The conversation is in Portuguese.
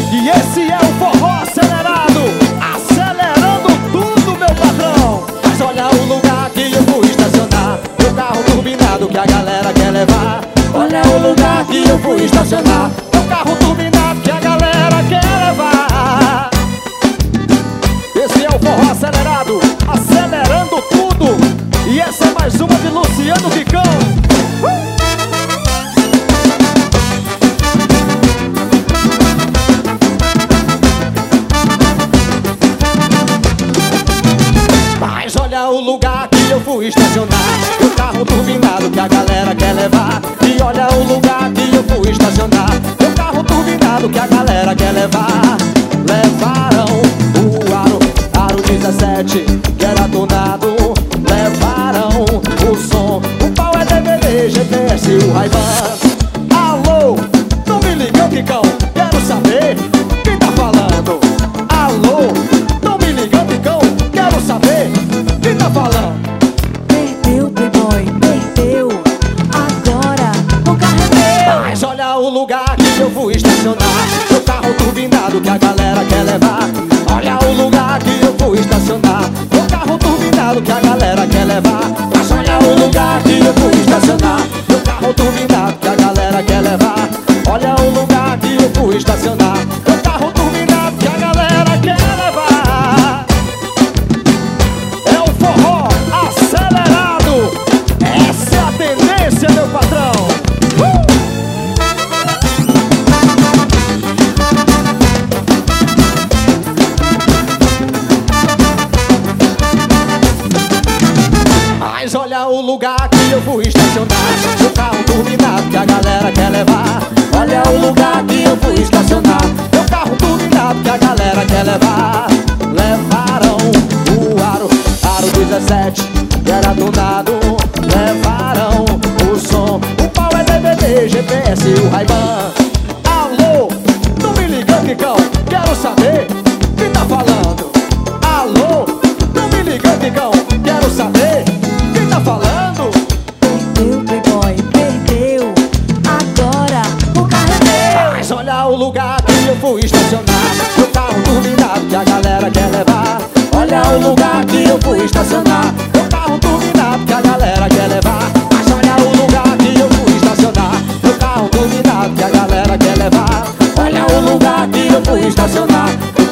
E esse é o forró acelerado, acelerando tudo, meu patrão. Mas olha o lugar que eu fui estacionar, meu carro turbinado que a galera quer levar. Olha o lugar que eu fui estacionar, meu carro turbinado que a galera quer levar. Esse é o forró acelerado, acelerando tudo. E essa é mais uma de Luciano Vicão. Mas olha o lugar que eu fui estacionar, meu carro turbinado que a galera quer levar. E olha o lugar que eu fui estacionar, meu carro turbinado que a galera quer levar. Levaram o aro 17, que era tunado. Levaram o som, o pau é DVD, GPS e o Ray-Ban. Alô, não me ligou, Kikão, quero saber quem tá falando. Alô, não me ligou, Kikão, quero saber quem tá falando. Perdeu, Playboy, perdeu. Agora o carro é meu. Mas olha o lugar que eu fui estacionar, meu carro turbinado que a galera quer levar. Olha o lugar que eu fui estacionar, meu carro turbinado que a galera quer levar. Mas olha o lugar que eu fui estacionar, meu carro turbinado que a galera quer levar. Olha o lugar que eu fui estacionar, meu carro turbinado que a galera quer levar. É o forró acelerado, essa é a tendência, meu patrão. Mas olha o lugar que eu fui estacionar, meu carro turbinado que a galera quer levar. Olha o lugar que eu fui estacionar, meu carro turbinado que a galera quer levar. Levaram o aro 17, que era tunado. Levaram o som, o pau é DVD, GPS e o Ray-Ban. Alô, não me ligou, Kikão, quero saber quem tá falando. Alô, não me ligou, Kikão, quero saber quem tá falando. Perdeu, Playboy, perdeu. Agora o carro é meu. Mas olha o lugar que eu fui estacionar, meu carro turbinado que a galera quer levar. Olha o lugar que eu fui estacionar, meu carro turbinado que a galera quer levar. Mas olha o lugar que eu fui estacionar, meu carro turbinado que a galera quer levar. Olha o lugar que eu fui estacionar,